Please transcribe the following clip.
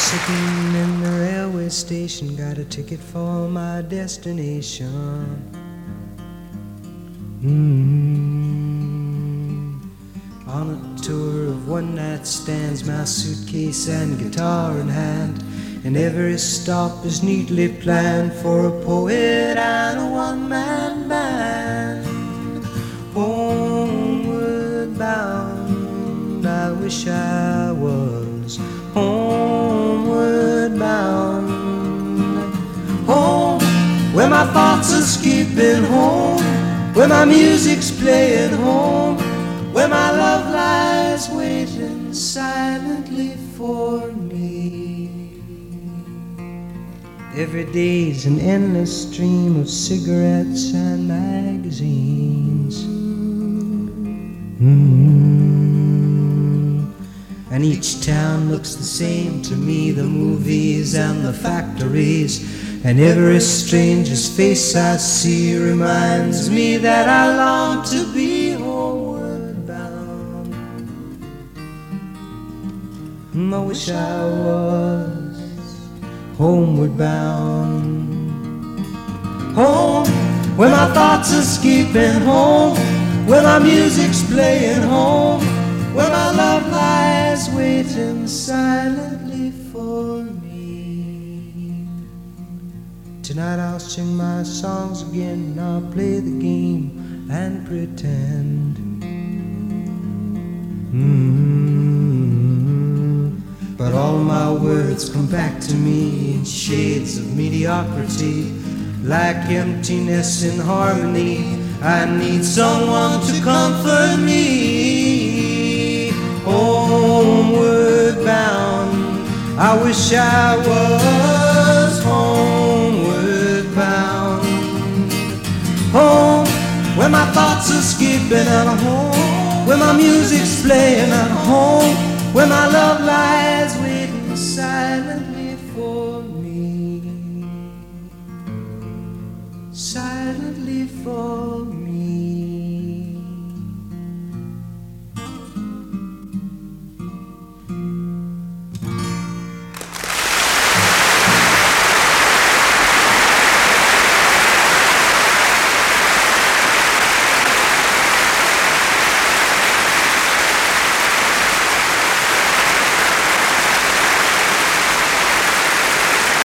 Sitting in the railway station, got a ticket for my destination. On a tour of one-night stands, my suitcase and guitar in hand, and every stop is neatly planned for a poet and a one-man band. Homeward bound, I wish I was homeward bound. Home, where my thoughts are skipping home, where my music's playing home, where my love lies waiting silently for me. Every day's an endless stream of cigarettes and magazines. And each town looks the same to me, the movies and the factories, and every stranger's face I see reminds me that I long to be homeward bound. I wish I was homeward bound. Home, where my thoughts are skipping home, where my music's playing home, where my love lies waiting silently for me. Tonight I'll sing my songs again, I'll play the game and pretend. But all my words come back to me in shades of mediocrity, like emptiness in harmony. I need someone to comfort me. Homeward bound, I wish I was homeward bound. Home, where my thoughts are skipping, and home, where my music's playing, and home, where my love lies waiting silently for me. Silently for me.